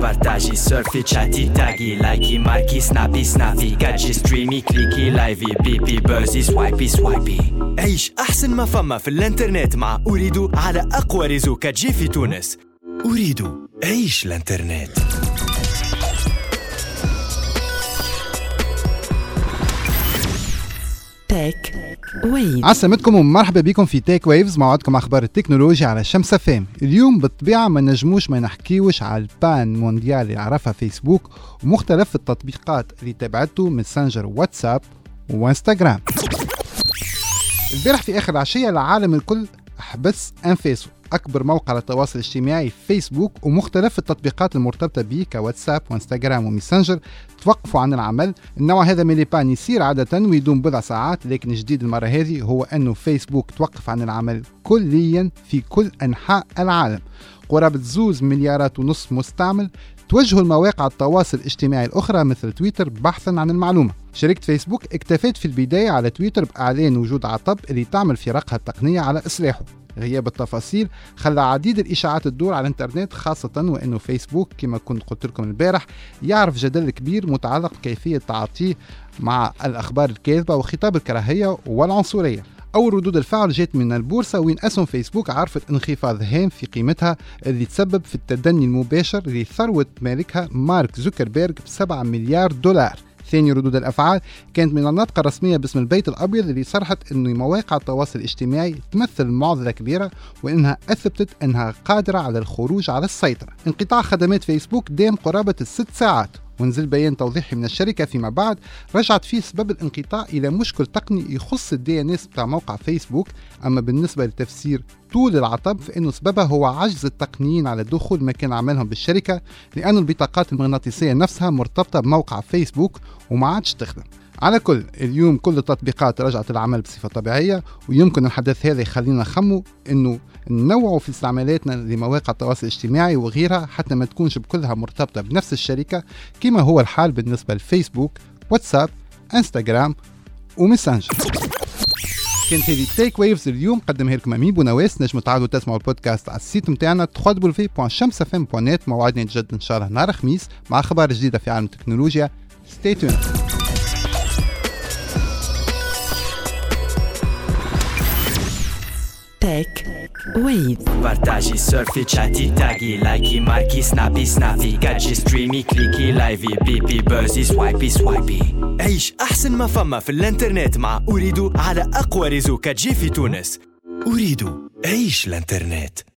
بارتاجي سيرفي تشاتي تاغي لايكي ماركي سنابي كاتشي ستريمي كليكي لايفي بيبي بوزي سوايبي. عيش أحسن ما فما في الانترنت مع أريد على أقوى ريزو كاتجي في تونس. أريد عيش الانترنت. تيك ويفز. عسلامتكم ومرحبا بكم في تيك ويفز، موعدكم اخبار التكنولوجيا على الشمس فام. اليوم بالطبيعه ما نجموش ما نحكيوش على البان مونديال اللي عرفها فيسبوك ومختلف التطبيقات اللي تبعته ماسنجر واتساب وانستغرام. البارح في اخر عشيه العالم الكل حبس انفاسه. أكبر موقع للتواصل الاجتماعي فيسبوك ومختلف التطبيقات المرتبطة به كواتساب وانستغرام وميسنجر توقفوا عن العمل. النوع هذا من البان يصير عادة ويدوم بضع ساعات، لكن جديد المرة هذه هو أنه فيسبوك توقف عن العمل كليا في كل أنحاء العالم. قرابة 2.5 مليار مستعمل توجهوا المواقع التواصل الاجتماعي الأخرى مثل تويتر بحثا عن المعلومة. شركة فيسبوك اكتفت في البداية على تويتر بإعلان وجود عطب اللي تعمل فرقها التقنية على إصلاحه. غياب التفاصيل خلى عديد الإشاعات تدور على الانترنت، خاصة وأنه فيسبوك كما كنت قلت لكم البارح يعرف جدل كبير متعلق بكيفية تعاطيه مع الأخبار الكاذبة وخطاب الكراهية والعنصرية. أول ردود الفعل جات من البورصة، وين أسهم فيسبوك عرفت انخفاض هام في قيمتها اللي تسبب في التدني المباشر لثروة مالكها مارك زوكربيرغ ب$7 مليار. ثاني ردود الأفعال كانت من الناطقة الرسمية باسم البيت الأبيض اللي صرحت أن مواقع التواصل الاجتماعي تمثل معضلة كبيرة وأنها أثبتت أنها قادرة على الخروج على السيطرة. انقطاع خدمات فيسبوك دام قرابة 6 ساعات، ونزل بيان توضيحي من الشركة فيما بعد رجعت فيه سبب الانقطاع إلى مشكل تقني يخص الDNS بتاع موقع فيسبوك. أما بالنسبة لتفسير طول العطب فإنه سببها هو عجز التقنيين على دخول مكان عملهم بالشركة، لأن البطاقات المغناطيسية نفسها مرتبطة بموقع فيسبوك وما عادش تخدم. على كل اليوم كل التطبيقات رجعت العمل بصفة طبيعية، ويمكن الحدث هذا يخلينا نخمو إنه ننوعوا في استعمالاتنا لمواقع التواصل الاجتماعي وغيرها حتى ما تكونش بكلها مرتبطة بنفس الشركة، كما هو الحال بالنسبة لفيسبوك، واتساب، انستغرام وميسنجر. كانت هذه تيك ويفز اليوم، قدمها لكم أمين بونواس. نجموا تعالوا تسمعوا البودكاست على السيت متاعنا www.shamsfm.net. موعدنا جد إن شاء الله نهار خميس مع أخبار جديدة في عالم التكنولوجيا. Stay tuned. تيك ويفز. بارتاجي سيرفي تشاتي تاغي لايكي ماركي سنابي كاتشي ستريمي كليكي لايفي بيبي بوزي سوايبي. عيش أحسن ما فما في الانترنت مع أريد على أقوى ريزو كاتجي في تونس. أريد عيش الانترنت.